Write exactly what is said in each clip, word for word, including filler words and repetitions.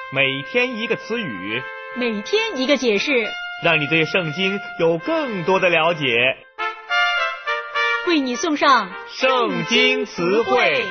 每天一个词语， 每天一个解释， 让你对圣经有更多的了解。 为你送上圣经词汇。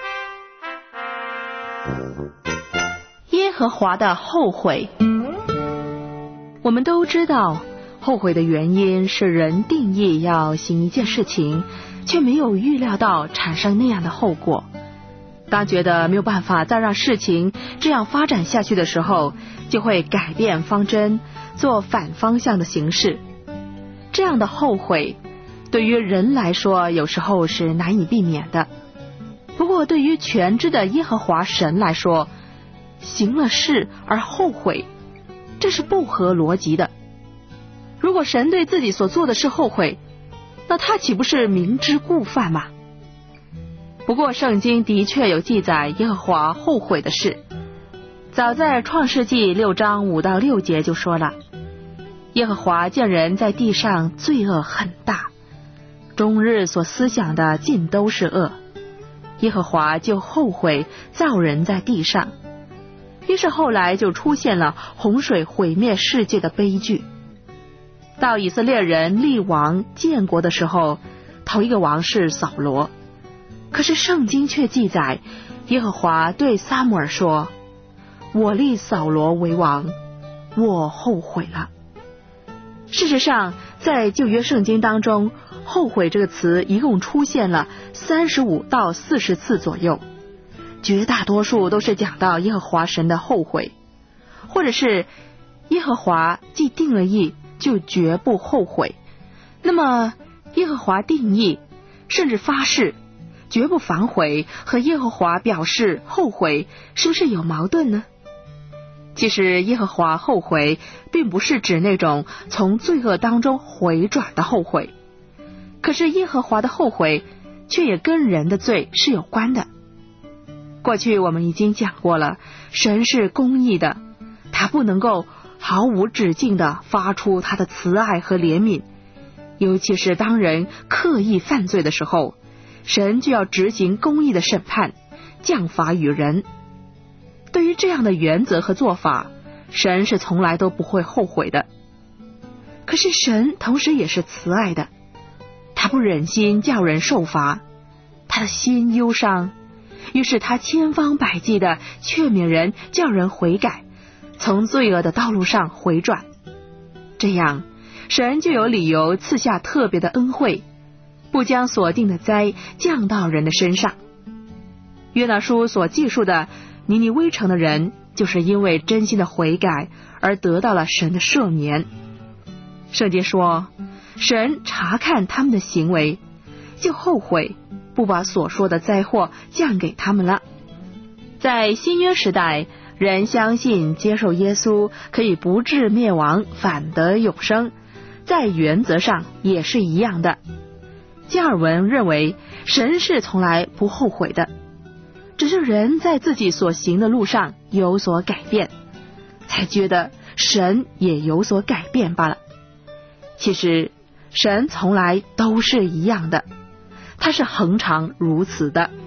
耶和华的后悔。我们都知道，后悔的原因是人定义要行一件事情，却没有预料到产生那样的后果。当觉得没有办法再让事情这样发展下去的时候，就会改变方针，做反方向的行事。这样的后悔对于人来说有时候是难以避免的，不过对于全知的耶和华神来说，行了事而后悔，这是不合逻辑的。如果神对自己所做的事后悔，那他岂不是明知故犯吗？不过圣经的确有记载耶和华后悔的事。早在创世纪六章五到六节就说了，耶和华见人在地上罪恶很大，终日所思想的尽都是恶，耶和华就后悔造人在地上。于是后来就出现了洪水毁灭世界的悲剧。到以色列人立王建国的时候，头一个王是扫罗。可是圣经却记载，耶和华对撒母耳说，我立扫罗为王，我后悔了。事实上，在旧约圣经当中，后悔这个词一共出现了三十五到四十次左右，绝大多数都是讲到耶和华神的后悔，或者是耶和华既定了义就绝不后悔。那么耶和华定义甚至发誓绝不反悔，和耶和华表示后悔是不是有矛盾呢？其实耶和华后悔并不是指那种从罪恶当中回转的后悔，可是耶和华的后悔却也跟人的罪是有关的。过去我们已经讲过了，神是公义的，他不能够毫无止境地发出他的慈爱和怜悯，尤其是当人刻意犯罪的时候，神就要执行公义的审判，降罚于人。对于这样的原则和做法，神是从来都不会后悔的。可是神同时也是慈爱的，他不忍心叫人受罚，他的心忧伤，于是他千方百计地劝勉人，叫人悔改，从罪恶的道路上回转。这样神就有理由赐下特别的恩惠，不将所定的灾降到人的身上。约拿书所记述的尼尼微城的人，就是因为真心的悔改而得到了神的赦免。圣经说，神查看他们的行为，就后悔，不把所说的灾祸降给他们了。在新约时代，人相信接受耶稣可以不致灭亡，反得永生，在原则上也是一样的。加尔文认为神是从来不后悔的，只是人在自己所行的路上有所改变，才觉得神也有所改变罢了。其实神从来都是一样的，他是恒常如此的。